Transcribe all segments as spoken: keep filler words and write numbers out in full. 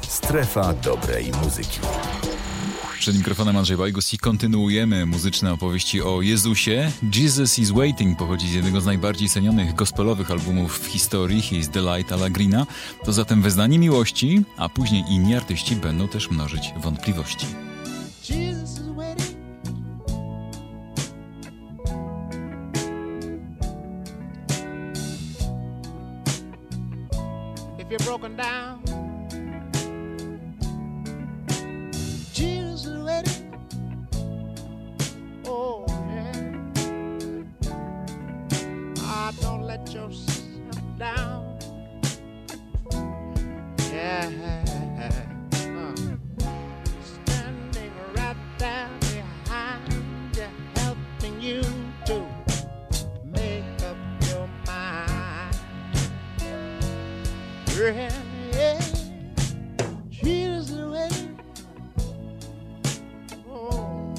Strefa dobrej muzyki. Przed mikrofonem Andrzej Bajgus i kontynuujemy muzyczne opowieści o Jezusie. Jesus is Waiting pochodzi z jednego z najbardziej cenionych gospelowych albumów w historii, He is the Light Alla Greena. To zatem wyznanie miłości, a później inni artyści będą też mnożyć wątpliwości. Jesus is waiting. If you're broken down, Jesus is waiting. Oh yeah. Ah, don't let yourself down. Yeah. Uh. Standing right there behind you, helping you to make up your mind. Yeah, yeah. Jesus is waiting. Oh.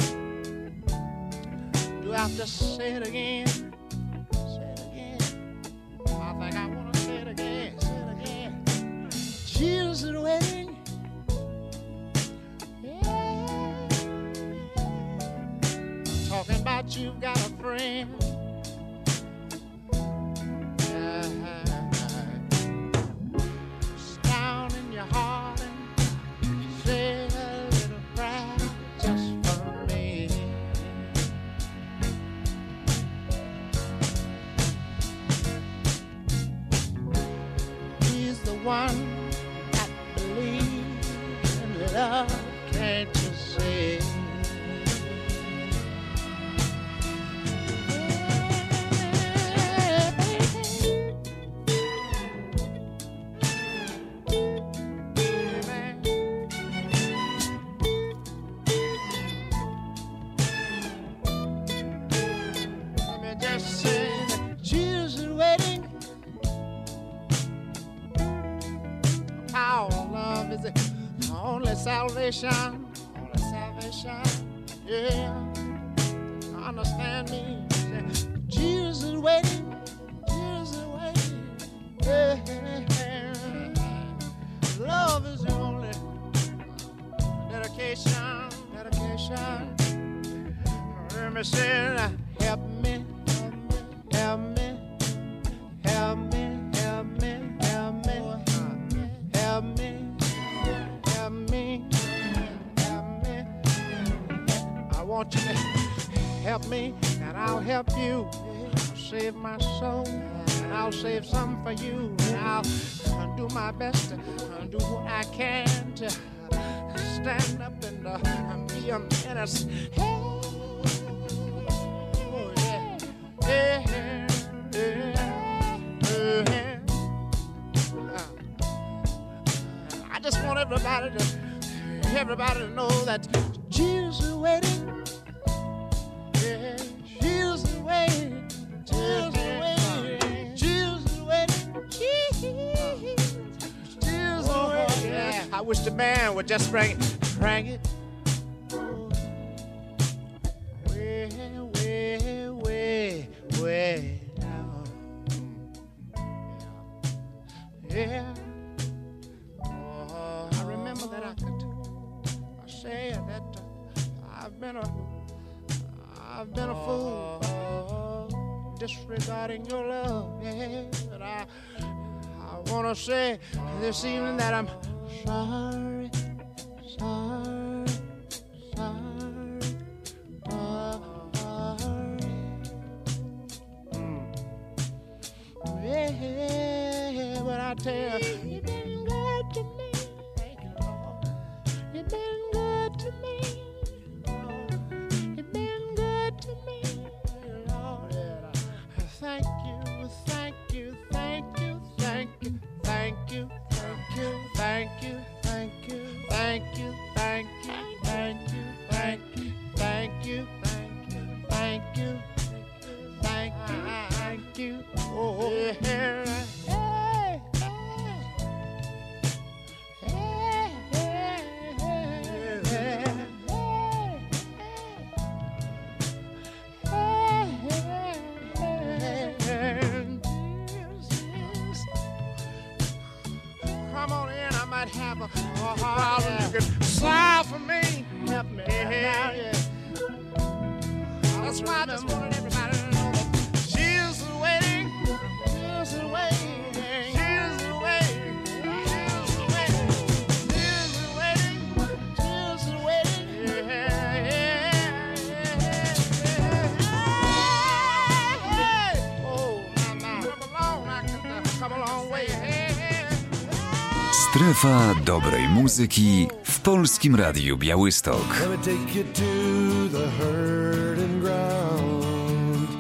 Do I have to say it again? Say it again. I think I want to say it again. Say it again. Jesus is waiting. Yeah. Talking about you've got a friend. Yeah. It's down in your heart and say a little prayer just for me. He's the one that believes in love, can't you see? Let me just say that Jesus is waiting. Our love is the only salvation, only salvation. Yeah, understand me. Jesus is waiting, Jesus is waiting. Yeah, love is the only dedication, dedication. Let me say, help me, help me, help me, help me, help me, help me, help me, help me. I want you to help me, and I'll help you. I'll save my soul, and I'll save some for you. And I'll do my best to do what I can to stand up and uh, be a menace. Oh, yeah, yeah, yeah, yeah. Uh, I just want everybody to, everybody to know that Jesus is waiting. Yeah, Jesus is waiting. Jesus is waiting. Jesus is waiting. Jesus, Jesus is waiting. Yeah, I wish the band would just bring it, bring it. Way, way, way, way down. Yeah. Oh, I remember that I could. I say that uh, I've been a, I've been a fool, disregarding your love. Yeah, but I, I wanna say this evening that I'm sorry, sorry, sorry, sorry. Mm. Yeah, but I tell you, you've been good to me. Thank you, Lord. You've been good to me. You've been good to me, Lord. Thank you, thank you, thank you, thank you, thank you, thank you, thank you, thank you, thank you, thank you, thank you, thank you, thank you, thank you, thank you, thank you. Oh, yeah. Hey, hey, hey, hey, hey, hey, hey, hey. might have a, a problem, you can solve for me. Help me. Yeah, yeah. That's why I just wanted everybody to know that Jesus is waiting. Jesus is waiting. Jesus is waiting. Jesus is waiting. Jesus is waiting. Jesus is waiting. Yeah, yeah, yeah, yeah. Hey, oh, now, now, come along, I can come a long way. Strefa dobrej muzyki w Polskim Radiu Białystok. Let me take you to the hurting ground,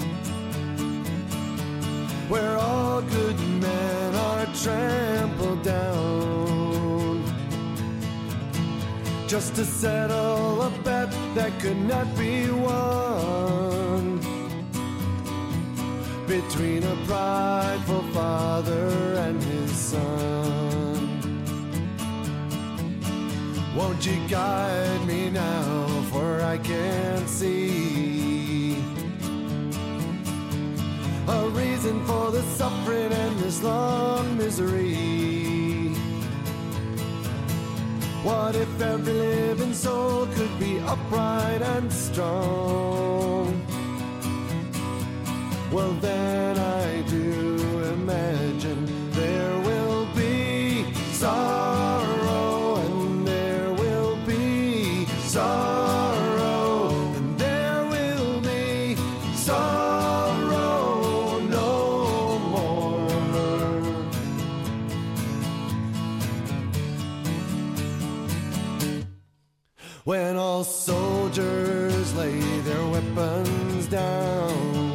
where all good men are trampled down, just to settle a bet that could not be won, between a prideful father and his son. Won't you guide me now, for I can't see a reason for the suffering and this long misery. What if every living soul could be upright and strong? Well, then I do imagine there will be sorrow, and there will be sorrow, and there will be sorrow no more. When all soldiers lay their weapons down,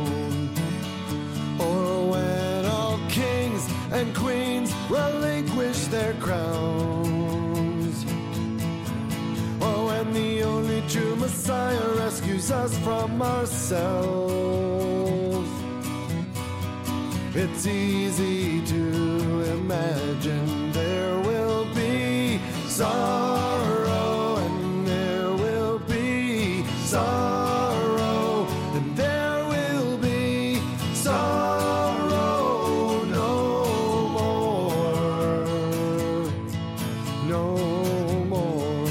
or when all kings and queens relinquish their crowns, or when the only true Messiah rescues us from ourselves, it's easy to imagine there will be sorrow, and there will be sorrow, and there will be sorrow no more, no more.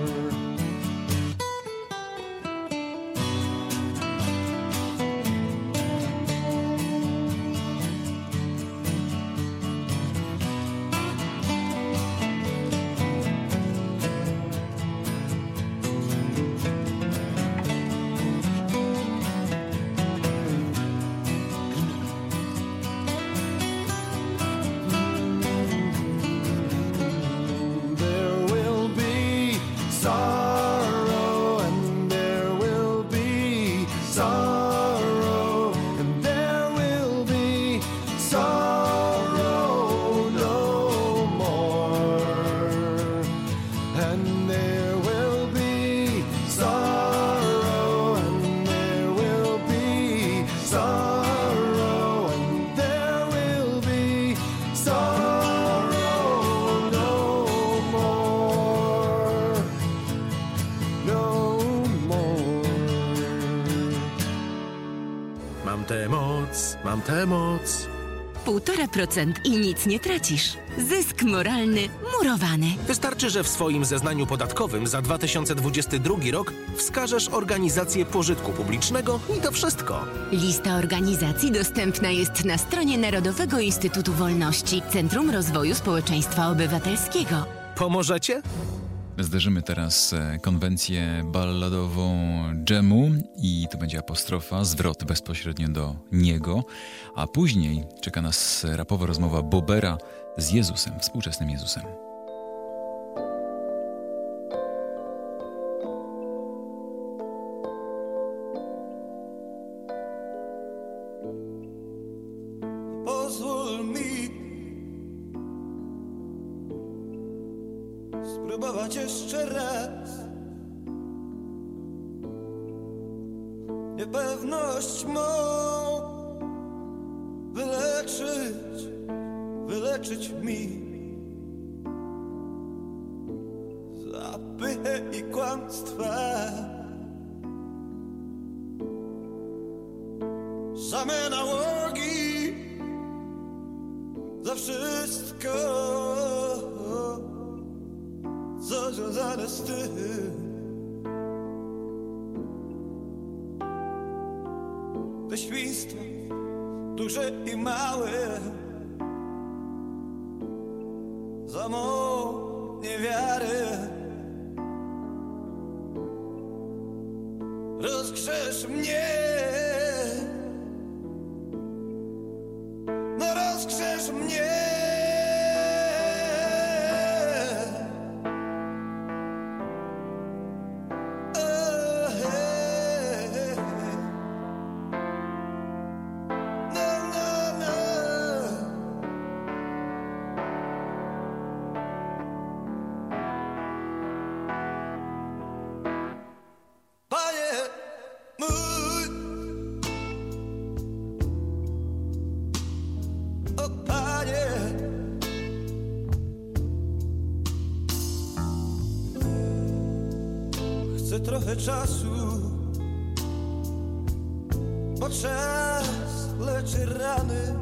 There will be sorrow, and there will be sorrow, and there will be sorrow no more, and there will be sorrow, and there will be sorrow, and there will be sorrow no more, no more. Mam tę moc, mam tę moc. Półtora procent i nic nie tracisz. Zysk moralny murowany. Wystarczy, że w swoim zeznaniu podatkowym za dwa tysiące dwudziesty drugi rok wskażesz organizację pożytku publicznego i to wszystko. Lista organizacji dostępna jest na stronie Narodowego Instytutu Wolności, Centrum Rozwoju Społeczeństwa Obywatelskiego. Pomożecie? Zderzymy teraz e, konwencję balladową dżemu i to będzie apostrofa, zwrot bezpośrednio do niego, a później czeka nas rapowa rozmowa Bobera z Jezusem, współczesnym Jezusem. Pozwól mi spróbować jeszcze raz. Niepewność mą wyleczyć, wyleczyć mi zapychę i kłamstwa, same nałogi za wszystko. związane z tym. Te świństwo, duże i małe, za mą niewiarę rozgrzesz mnie, no rozgrzesz mnie. Chcę trochę czasu, bo czas leczy rany.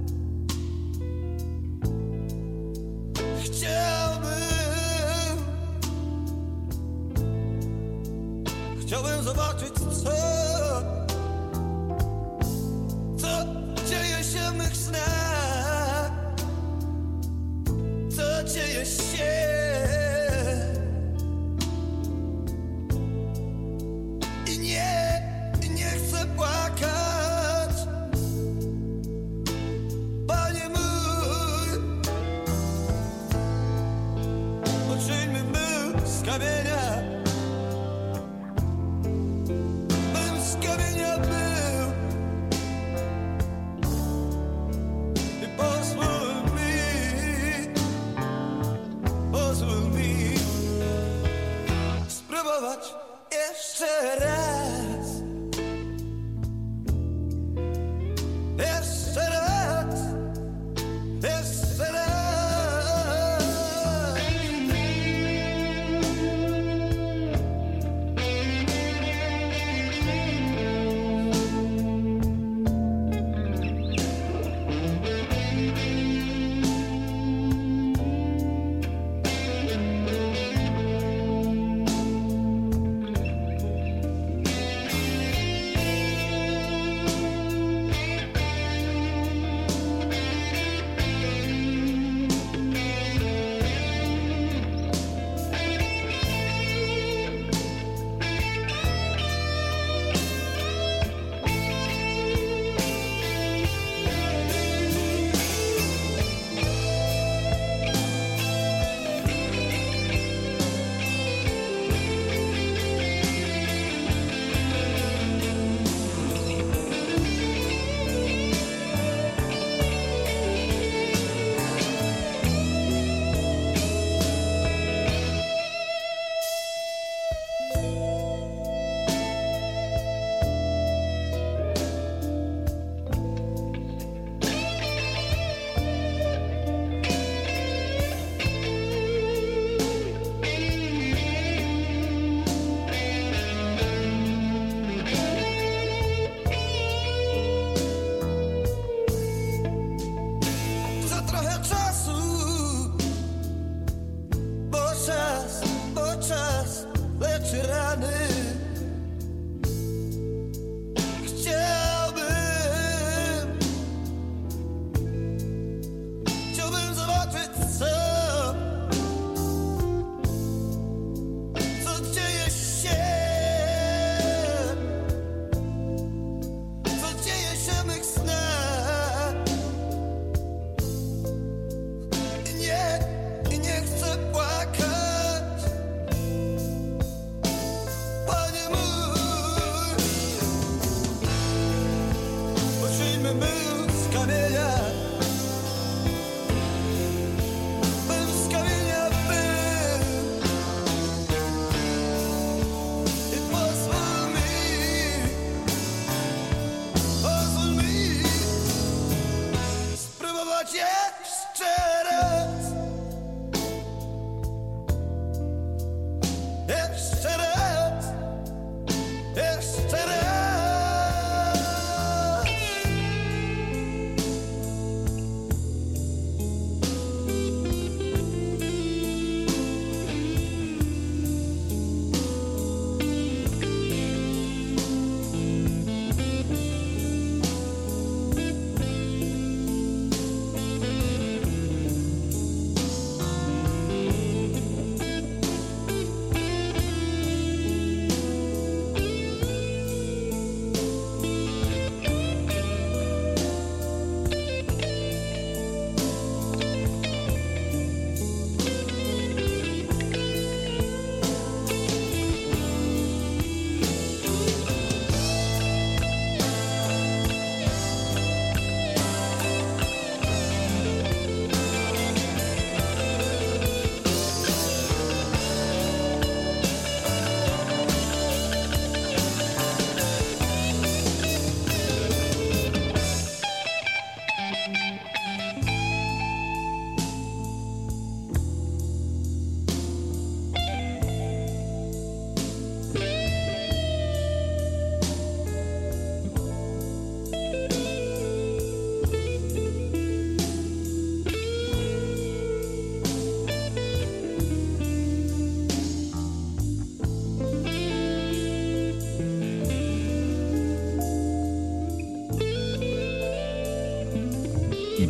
Chciałbym, chciałbym zobaczyć, co, co dzieje się w mych snach, co dzieje się. Jeszcze raz, jeszcze raz, jeszcze raz.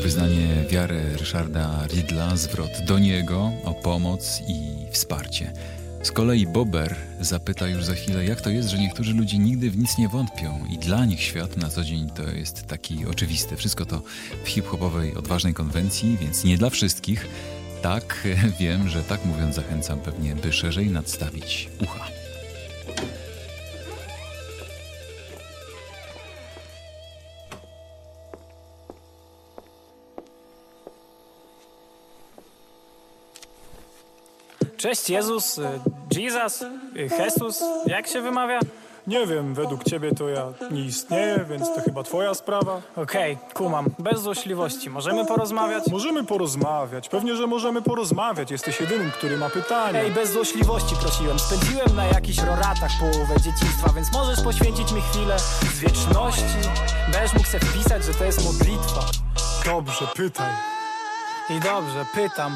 wyznanie wiary Ryszarda Riddla, zwrot do niego o pomoc i wsparcie. Z kolei Bober zapyta już za chwilę, jak to jest, że niektórzy ludzie nigdy w nic nie wątpią i dla nich świat na co dzień to jest taki oczywisty. Wszystko to w hip-hopowej, odważnej konwencji, więc nie dla wszystkich. Tak, wiem, że tak mówiąc zachęcam pewnie, by szerzej nadstawić ucha. Cześć Jezus, Jesus, Jesus, jak się wymawia? Nie wiem, według ciebie to ja nie istnieję, więc to chyba twoja sprawa. Okej, okay, kumam, bez złośliwości. Możemy porozmawiać? Możemy porozmawiać, pewnie, że możemy porozmawiać. Jesteś jedynym, który ma pytania. Ej, bez złośliwości prosiłem. Spędziłem na jakichś roratach połowę dzieciństwa, więc możesz poświęcić mi chwilę z wieczności. Będziesz mógł sobie wpisać, że to jest modlitwa. Dobrze, pytaj. I dobrze, pytam.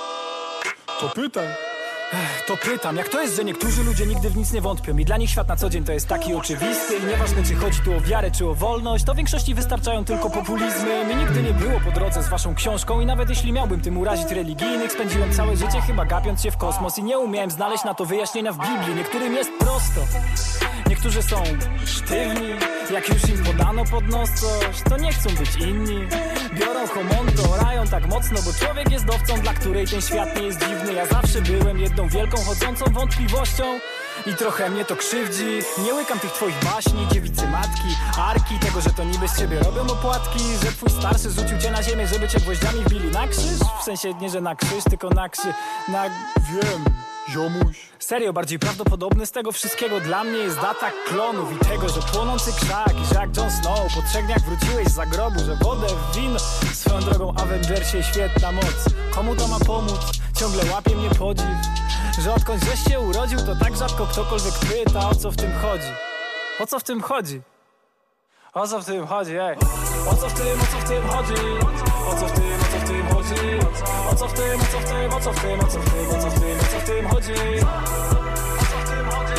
To pytaj. Ech, to pytam, jak to jest, że niektórzy ludzie nigdy w nic nie wątpią i dla nich świat na co dzień to jest taki oczywisty i nieważne czy chodzi tu o wiarę czy o wolność, to w większości wystarczają tylko populizmy. Mi nigdy nie było po drodze z waszą książką i nawet jeśli miałbym tym urazić religijnych, spędziłem całe życie chyba gapiąc się w kosmos i nie umiałem znaleźć na to wyjaśnienia w Biblii. Niektórym jest prosto, niektórzy są sztywni, jak już im podano pod nos coś, to nie chcą być inni. Biorą homonto, orają tak mocno, bo człowiek jest owcą, dla której ten świat nie jest dziwny. Ja zawsze byłem jedną wielką chodzącą wątpliwością i trochę mnie to krzywdzi. Nie łykam tych twoich baśni, dziewicy matki, arki, tego, że to niby z ciebie robią opłatki, że twój starszy rzucił cię na ziemię, żeby cię gwoździami wbili na krzyż. W sensie nie, że na krzyż, tylko na krzy... na... Wiem, ziomuś. Serio, bardziej prawdopodobny z tego wszystkiego dla mnie jest data klonów i tego, że płonący krzak i że jak Jon Snow po trzech dniach wróciłeś z zagrobu, że wodę w wino. Swoją drogą Avengersie świetna moc. Komu to ma pomóc? Ciągle łapie mnie podziw, że odkąd żeś się urodził, to tak rzadko ktokolwiek pyta, o co w tym chodzi. O co w tym chodzi? O co w tym chodzi, ej? O co w tym, o co w tym chodzi? O co w tym, o co w tym chodzi? O co w tym, o co w tym, o co w tym, o co w tym, o co w tym, o co w tym chodzi? O co w tym chodzi?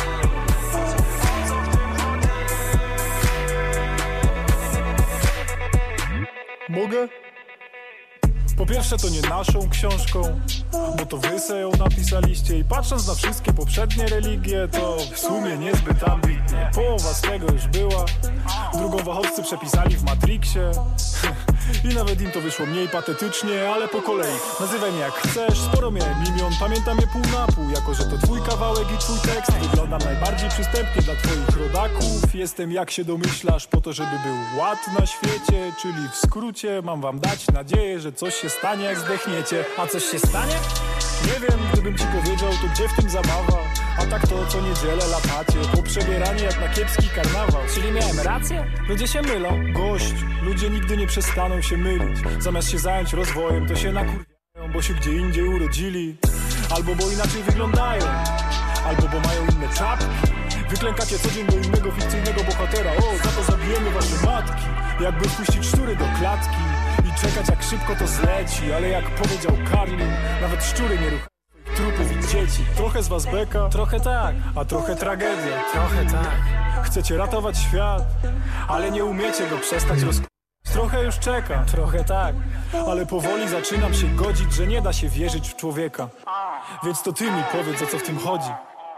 Mogę? Po pierwsze to nie naszą książką, bo to wy se ją napisaliście i patrząc na wszystkie poprzednie religie, to w sumie niezbyt ambitnie. Połowa z tego już była, drugą wachowcy przepisali w Matrixie i nawet im to wyszło mniej patetycznie, ale po kolei. Nazywaj mnie jak chcesz, sporo miałem imion, pamiętam je pół na pół, jako że to twój kawałek i twój tekst. Wyglądam najbardziej przystępnie dla twoich rodaków. Jestem, jak się domyślasz, po to, żeby był ład na świecie, czyli w skrócie mam wam dać nadzieję, że coś się stanie, jak zdechniecie. A coś się stanie? Nie wiem, gdybym ci powiedział, to gdzie w tym zabawa? A tak to co niedzielę latacie, poprzebieranie jak na kiepski karnawał. Czyli miałem rację? Ludzie się mylą. Gość, ludzie nigdy nie przestaną się mylić. Zamiast się zająć rozwojem, to się nakurwiają, bo się gdzie indziej urodzili. Albo bo inaczej wyglądają, albo bo mają inne czapki. Wyklękacie co dzień do innego fikcyjnego bohatera. O, za to zabijemy wasze matki. Jakby wpuścić szczury do klatki i czekać jak szybko to zleci. Ale jak powiedział Karlin, nawet szczury nie ruchają trupów i dzieci. Trochę z was beka, trochę tak, a trochę tragedia. Trochę tak. Chcecie ratować świat, ale nie umiecie go przestać rozk... Trochę już czeka, trochę tak, ale powoli zaczynam się godzić, że nie da się wierzyć w człowieka. Więc to ty mi powiedz, o co w tym chodzi.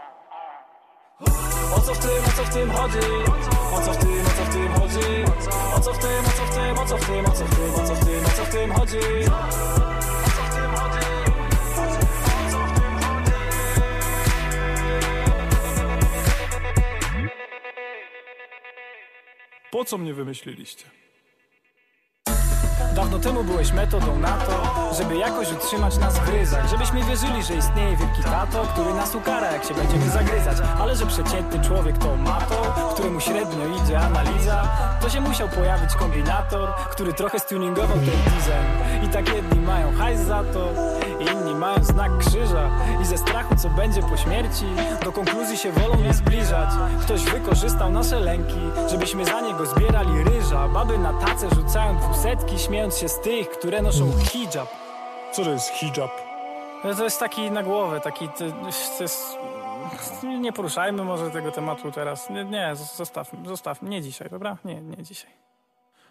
O co w tym, o co w tym chodzi? O co w tym, o co w tym chodzi? O co w tym, o co w tym, o co w tym, o co w tym, o co w tym, o co w tym chodzi? Po co mnie wymyśliliście? Dawno temu byłeś metodą na to, żeby jakoś utrzymać nas w gryzach. Żebyśmy wierzyli, że istnieje wielki tato, który nas ukara, jak się będziemy zagryzać. Ale że przeciętny człowiek to mato, któremu średnio idzie analiza, to się musiał pojawić kombinator, który trochę stuningował ten design. I tak jedni mają hajs za to, inni mają znak krzyża. I ze strachu, co będzie po śmierci, do konkluzji się wolą nie zbliżać. Ktoś wykorzystał nasze lęki, żebyśmy za niego zbierali ryża. Baby na tacę rzucają dwusetki, śmiejąc się z tych, które noszą hijab. Co to jest hijab? To jest taki na głowę, taki... To, to jest... Nie poruszajmy może tego tematu teraz. Nie, nie zostawmy, zostawmy. Nie dzisiaj, dobra? Nie, nie dzisiaj.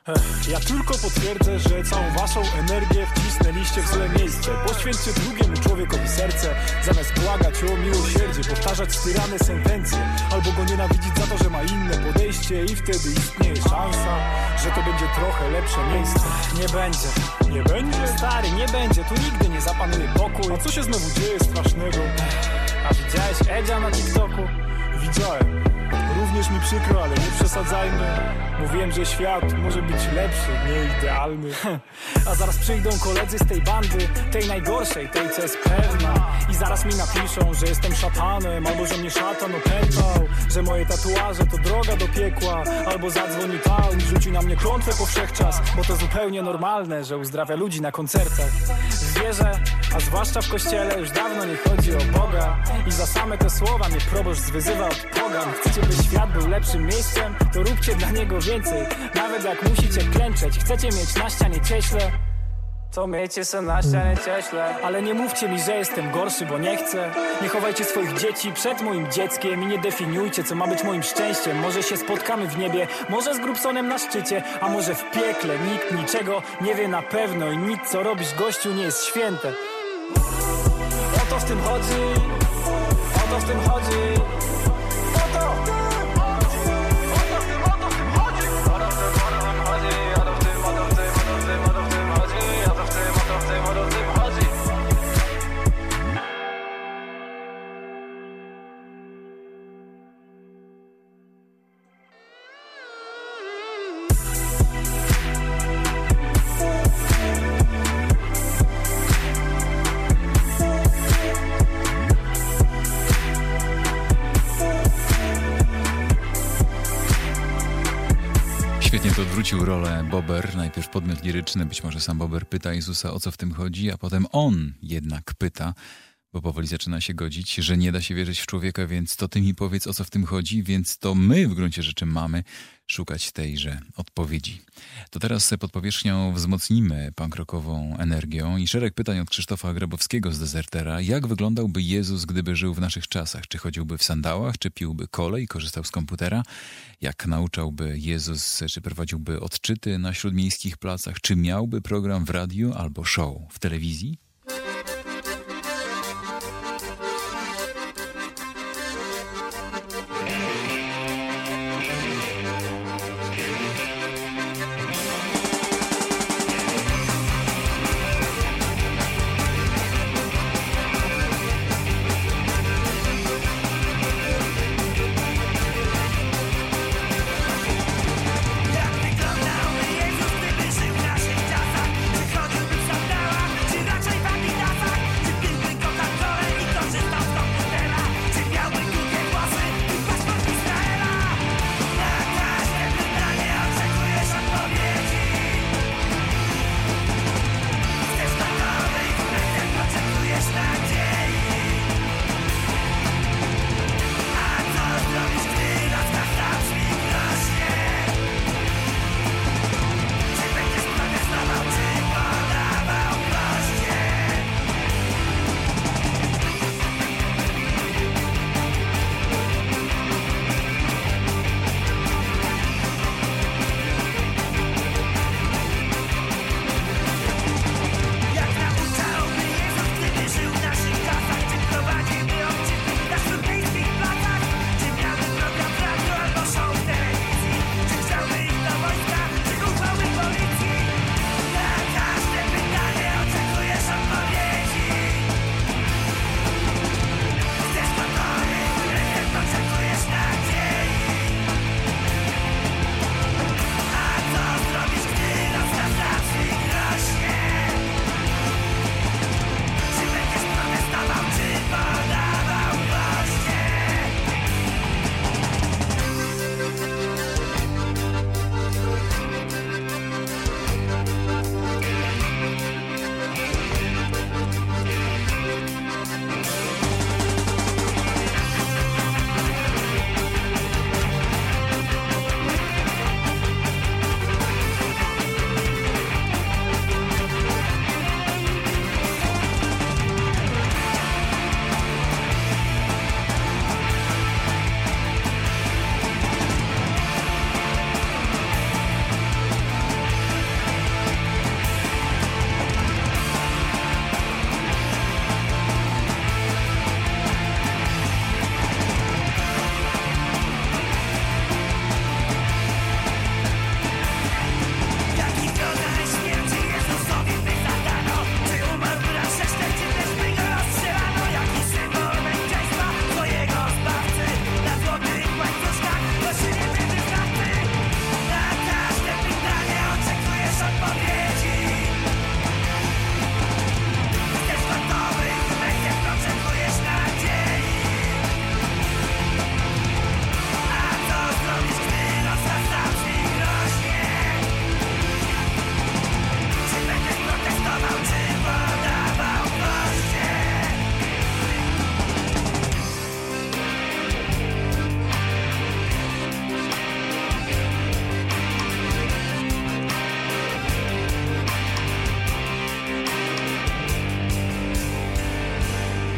Ech, ja tylko potwierdzę, że całą waszą energię wcisnęliście w złe miejsce. Poświęćcie drugiemu człowiekowi serce, zamiast błagać o miłosierdzie, powtarzać styrane sentencje, albo go nienawidzić za to, że ma inne podejście i wtedy istnieje szansa, że to będzie trochę lepsze miejsce. Nie będzie. Nie będzie? Stary, nie będzie, tu nigdy nie zapanuje pokój. A co się znowu dzieje strasznego? A widziałeś Edzia na TikToku? Widziałem. Również mi przykro, ale nie przesadzajmy. Mówiłem, że świat może być lepszy, nie idealny. A zaraz przyjdą koledzy z tej bandy, tej najgorszej, tej co jest pewna, i zaraz mi napiszą, że jestem szatanem, albo że mnie szatan opętał, że moje tatuaże to droga do piekła, albo zadzwoni Paul i rzuci na mnie klątwę po wszechczas, bo to zupełnie normalne, że uzdrawia ludzi na koncertach. W wierze, a zwłaszcza w kościele, już dawno nie chodzi o Boga, i za same te słowa mnie proboszcz zwyzywa od pogan. Chcecie, by świat był lepszym miejscem, to róbcie dla niego więcej, nawet jak musicie klęczeć. Chcecie mieć na ścianie cieśle, to miejcie se na ścianie cieśle. Ale nie mówcie mi, że jestem gorszy, bo nie chcę. Nie chowajcie swoich dzieci przed moim dzieckiem i nie definiujcie, co ma być moim szczęściem. Może się spotkamy w niebie, może z Grubsonem na szczycie, a może w piekle. Nikt niczego nie wie na pewno i nic, co robisz, gościu, nie jest święte. O to w tym chodzi, o to w tym chodzi. O to! Świetnie to odwrócił rolę Bober. Najpierw podmiot liryczny, być może sam Bober pyta Jezusa, o co w tym chodzi, a potem on jednak pyta, bo powoli zaczyna się godzić, że nie da się wierzyć w człowieka, więc to ty mi powiedz, o co w tym chodzi, więc to my w gruncie rzeczy mamy szukać tejże odpowiedzi. To teraz pod powierzchnią wzmocnimy punk-rockową energią i szereg pytań od Krzysztofa Grabowskiego z Dezertera. Jak wyglądałby Jezus, gdyby żył w naszych czasach? Czy chodziłby w sandałach, czy piłby kole i korzystał z komputera? Jak nauczałby Jezus, czy prowadziłby odczyty na śródmiejskich placach? Czy miałby program w radiu albo show w telewizji? Jezus, gdyby żył w naszych czasach, czy chodziłby w sandałach, czy raczej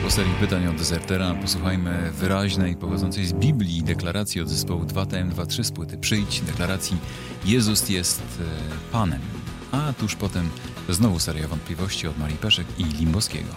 po serii pytań o Dezertera posłuchajmy wyraźnej, pochodzącej z Biblii deklaracji od zespołu dwa T M dwa trzy z płyty Przyjdź, deklaracji Jezus jest e, Panem. A tuż potem znowu seria wątpliwości od Marii Peszek i Limbowskiego.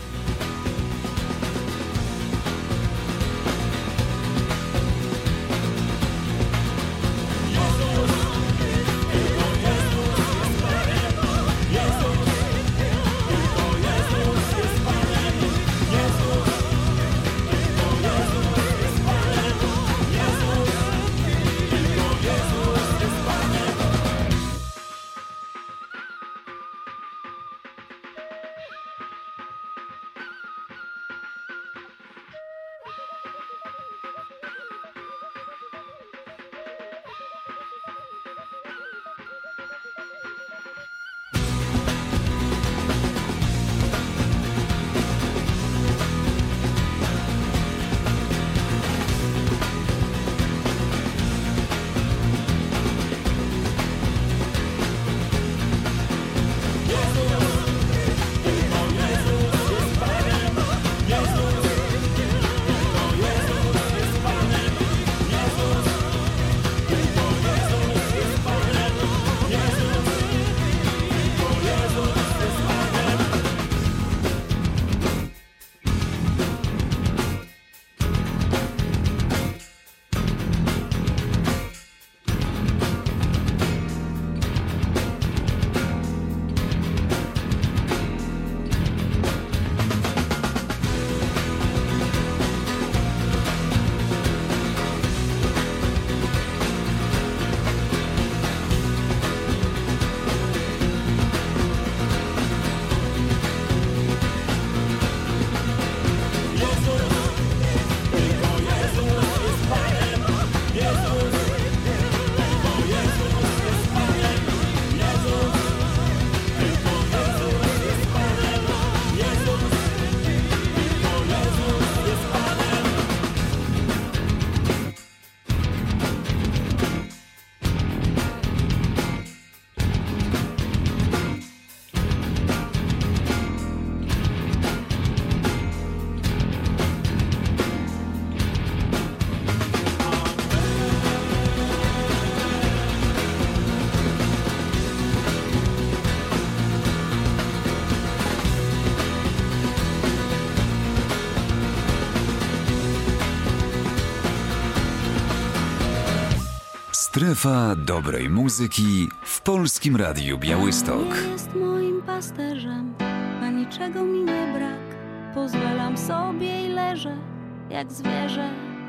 Strefa dobrej muzyki w Polskim Radiu Białystok. Pan jest moim pasterzem, a niczego mi nie brak. Pozwalam sobie i leżę jak zwierzę.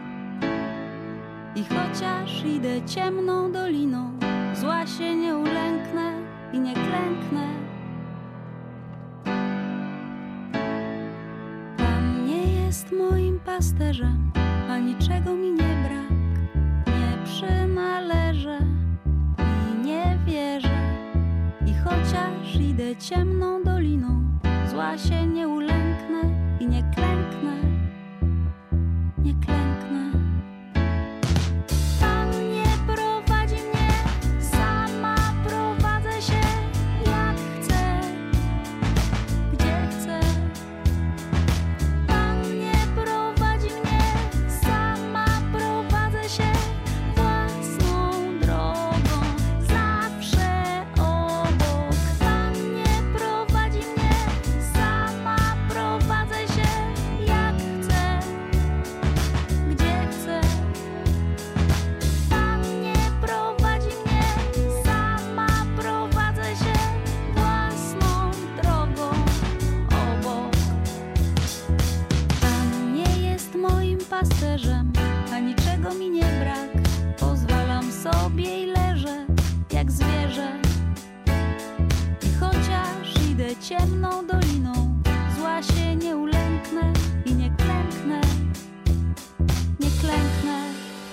I chociaż idę ciemną doliną, zła się nie ulęknę i nie klęknę. Pan nie jest moim pasterzem, a niczego mi nie brak. Przynależę i nie wierzę. I chociaż idę ciemną doliną, zła się nie ulęknę i nie klęknę, nie klęknę. Pan nie prowadzi mnie, sama prowadzę się jak chcę, gdzie chcę. Pan nie prowadzi mnie, sama prowadzę się pasterzem, a niczego mi nie brak. Pozwalam sobie i leżę jak zwierzę. I chociaż idę ciemną doliną, zła się nie ulęknę i nie klęknę, nie klęknę.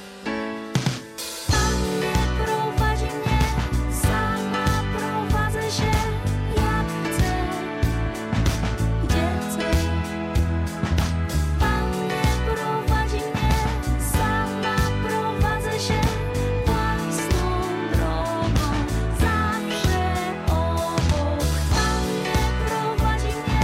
Pan nie prowadzi mnie, sama prowadzę się jak chcę, gdzie chcę. Pan nie prowadzi mnie, sama prowadzę się własną drogą, zawsze obok. Pan nie prowadzi mnie,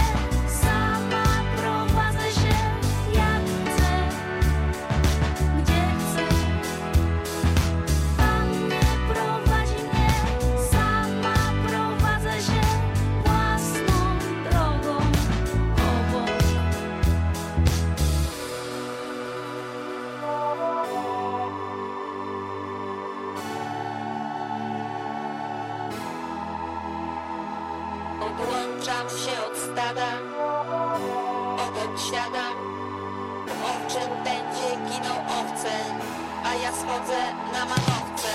stada, obok siada, owczym będzie giną owce, a ja schodzę na manowce.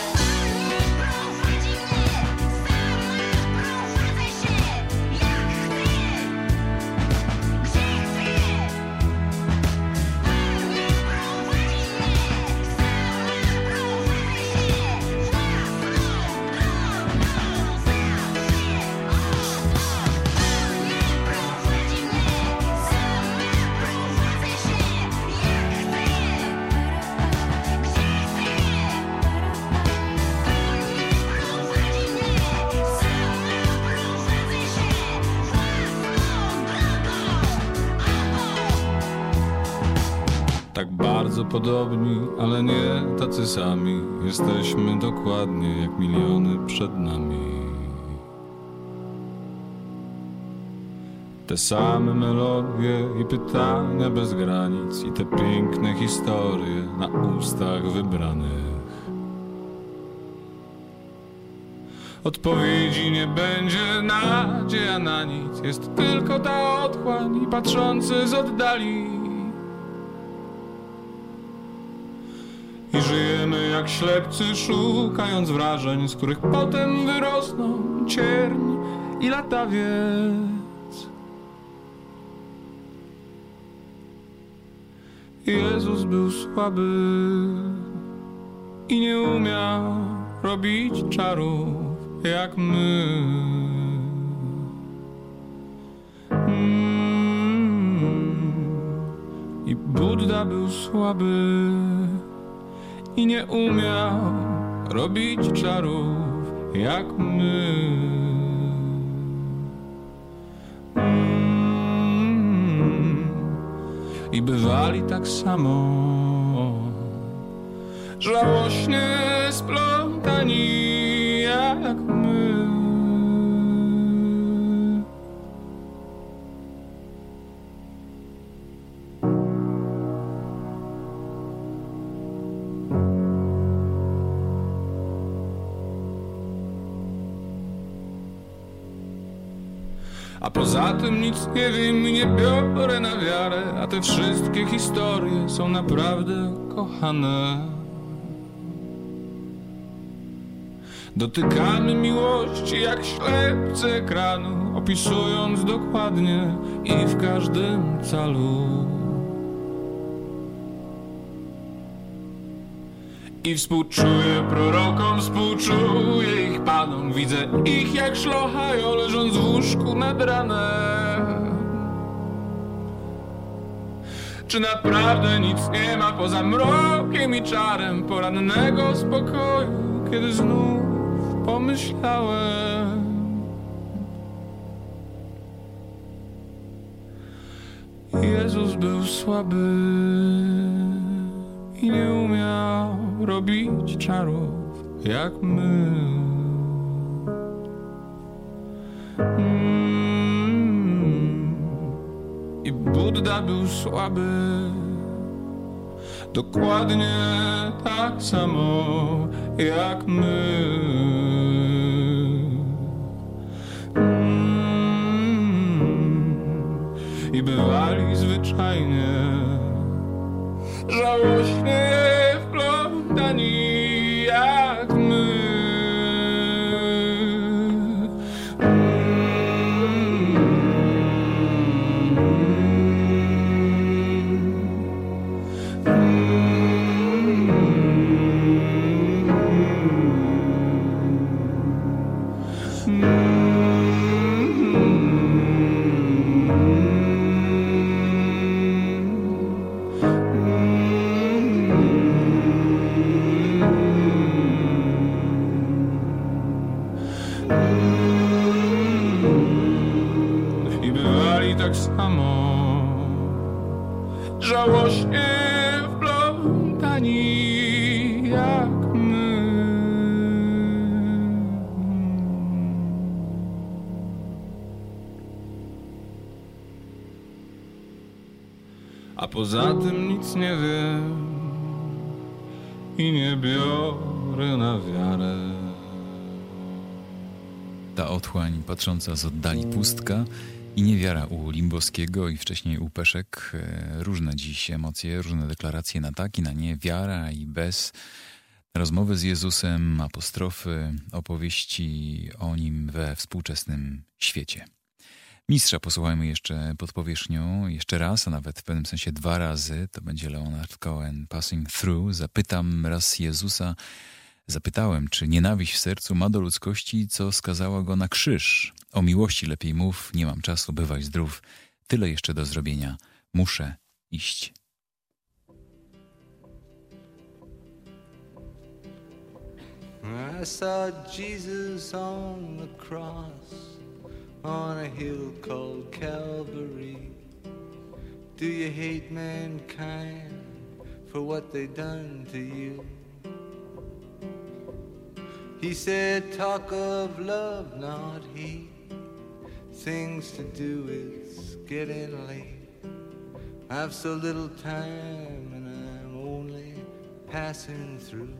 Tak bardzo podobni, ale nie tacy sami. Jesteśmy dokładnie jak miliony przed nami. Te same melodie i pytania bez granic, i te piękne historie na ustach wybranych. Odpowiedzi nie będzie, nadzieja na nic. Jest tylko ta otchłań i patrzący z oddali. I żyjemy jak ślepcy, szukając wrażeń, z których potem wyrosną cierń i latawiec. Jezus był słaby i nie umiał robić czarów jak my. Mm. I Budda był słaby i nie umiał robić czarów jak my. Mm. I bywali tak samo żałośnie splątani jak my. A poza tym nic nie wiem i nie biorę na wiarę, a te wszystkie historie są naprawdę kochane. Dotykamy miłości jak ślepcy ekranu, opisując dokładnie i w każdym calu. I współczuję prorokom, współczuję ich panom. Widzę ich jak szlochają, leżąc w łóżku nad ranem. Czy naprawdę nic nie ma poza mrokiem i czarem porannego spokoju, kiedy znów pomyślałem? Jezus był słaby i nie umiał robić czarów jak my. Mm. I Budda był słaby dokładnie tak samo jak my. Mm. I bywali zwyczajnie żałośnie wplątani jak my. I bywali tak samo żałośnie wplątani jak my. A poza tym nic nie wiem i nie biorę na wiarę. Ta otchłań patrząca z oddali pustka I niewiara u Limbowskiego i wcześniej u Peszek. Różne dziś emocje, różne deklaracje na tak i na nie. Wiara i bez. Rozmowy z Jezusem, apostrofy, opowieści o Nim we współczesnym świecie. Mistrza posłuchajmy jeszcze pod powierzchnią, jeszcze raz, a nawet w pewnym sensie dwa razy. To będzie Leonard Cohen, Passing Through. Zapytam raz Jezusa, zapytałem, czy nienawiść w sercu ma do ludzkości, co skazała go na krzyż. O miłości lepiej mów, nie mam czasu, bywaj zdrów. Tyle jeszcze do zrobienia, muszę iść. I saw Jesus on the cross, on a hill called Calvary. Do you hate mankind for what they done to you? He said, talk of love, not hate. Things to do, it's getting late. I've so little time and I'm only passing through.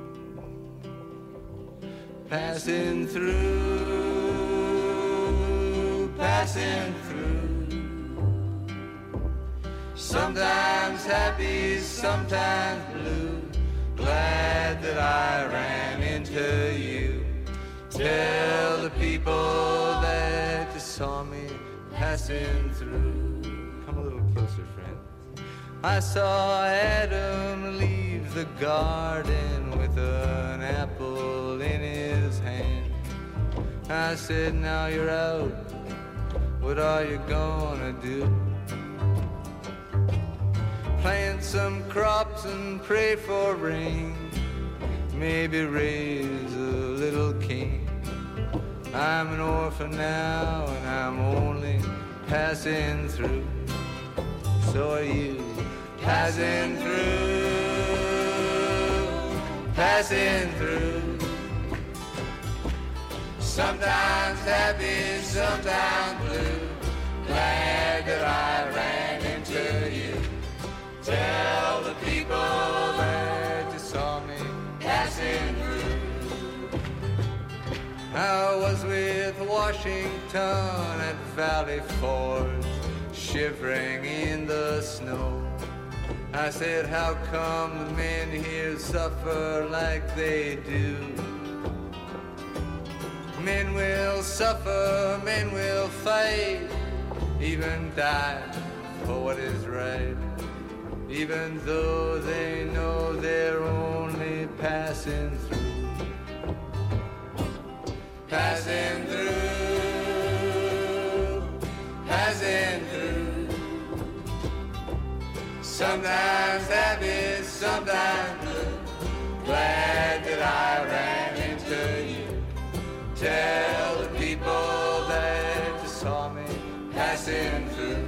Passing through, passing through. Sometimes happy, sometimes blue. Glad that I ran into you. Tell the people that you saw me passing through. Come a little closer, friend. I saw Adam leave the garden with an apple in his hand. I said, now you're out, what are you gonna do? Plant some crops and pray for rain, maybe raise a little king. I'm an orphan now and I'm only passing through. So are you. Passing through, passing through. Sometimes happy, sometimes blue. Glad that I ran into you. Tell the people that you saw me passing through. I was with Washington at Valley Forge, shivering in the snow. I said, how come the men here suffer like they do? Men will suffer, men will fight, even die for what is right, even though they know they're only passing through. Passing through, passing through. Sometimes happy, sometimes blue. Glad that I ran into you. Tell the people that you saw me passing through.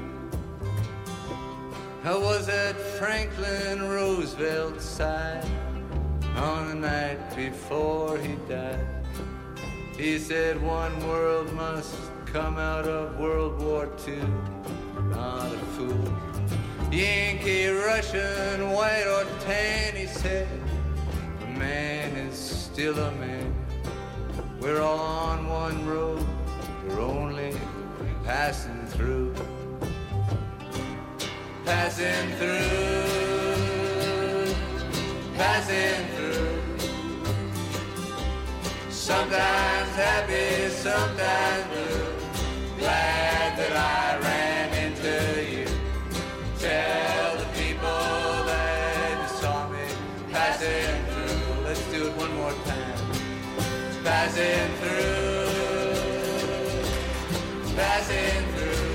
I was at Franklin Roosevelt's side on the night before he died. He said one world must come out of World War Two. Not a fool. Yankee, Russian, white or tan, he said, a man is still a man. We're all on one road, we're only passing through. Passing through, passing through. Sometimes happy, sometimes blue. Glad that I ran into you. Tell the people that you saw me passing through. Let's do it one more time. Passing through, passing through.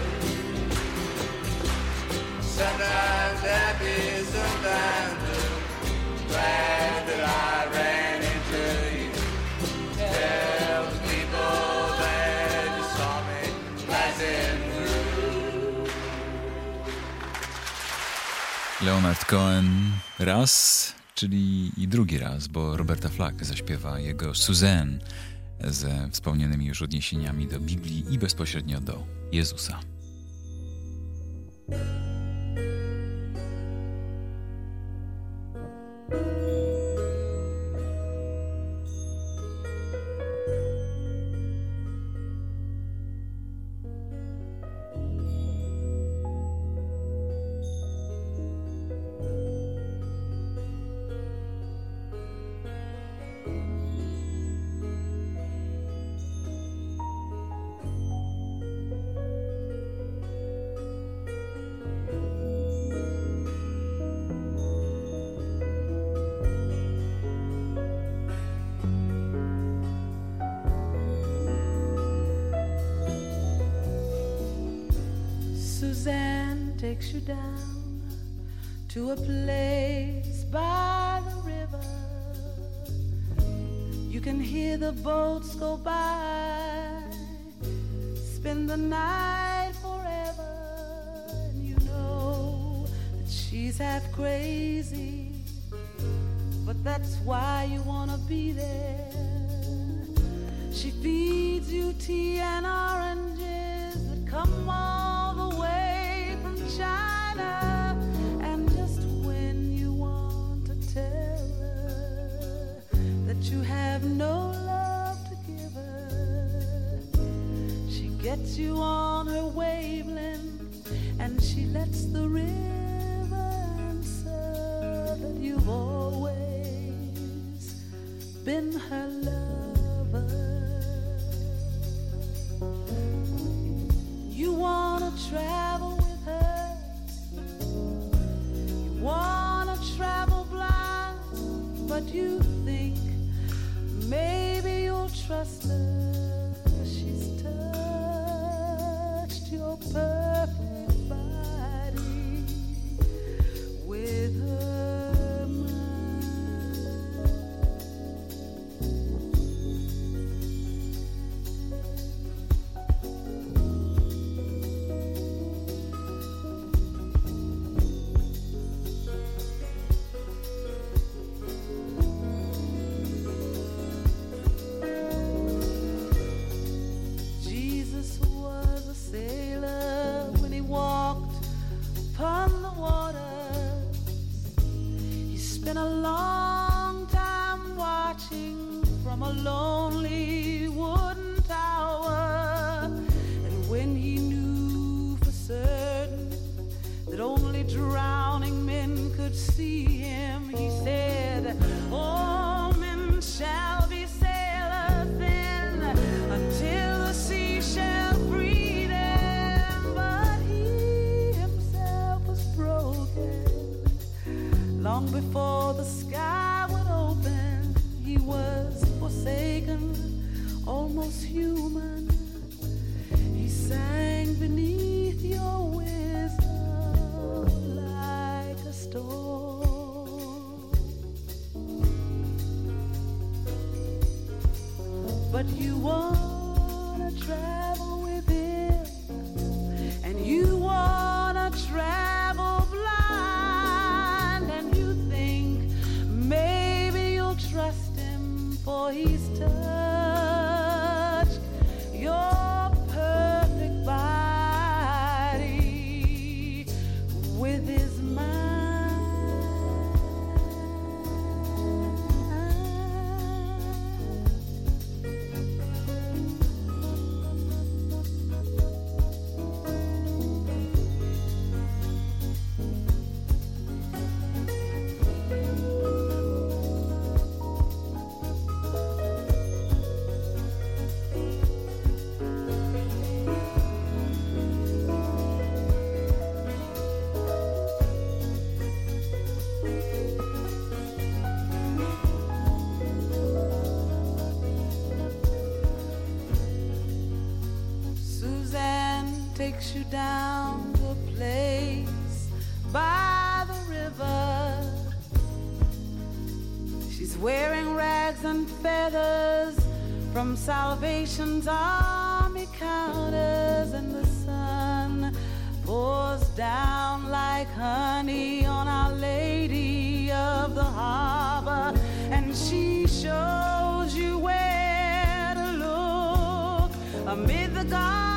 Sometimes happy, sometimes blue. Glad that I ran into you. Tell the people that you saw me passing through. Leonard Cohen raz, czyli i drugi raz, bo Roberta Flack zaśpiewa jego Suzanne ze wspomnianymi już odniesieniami do Biblii i bezpośrednio do Jezusa. Suzanne takes you down to a place by the river. You can hear the boats go by, spend the night forever. And you know that she's half crazy, but that's why you wanna be there. She feeds you tea and oranges that come all the way from China. And just when you want to tell her that you have no love to give her, she gets you on her wavelength and she lets the river answer that you've always been her lover. You wanna travel with her, you wanna travel blind, but you think maybe you'll trust her. She's touched your perfect body with her mind. Jesus was a sailor when he walked upon the waters. He spent a long time watching from a lonely wooden tower. And when he knew for certain that only drowning men could see him, he said, all men shall be sailors then, until the sea shall free them. But he himself was broken long before the sky would open. He was forsaken, almost human. He sang beneath your wisdom like a storm. But you wanna travel with him, and you wanna travel blind, and you think maybe you'll trust him, for he's touched your perfect body with his mind. Suzanne takes you down to a place by the river. She's wearing rags and feathers from Salvation's army counters, and the sun pours down like honey on Our Lady of the Harbor, and she shows you where to look amid the gardens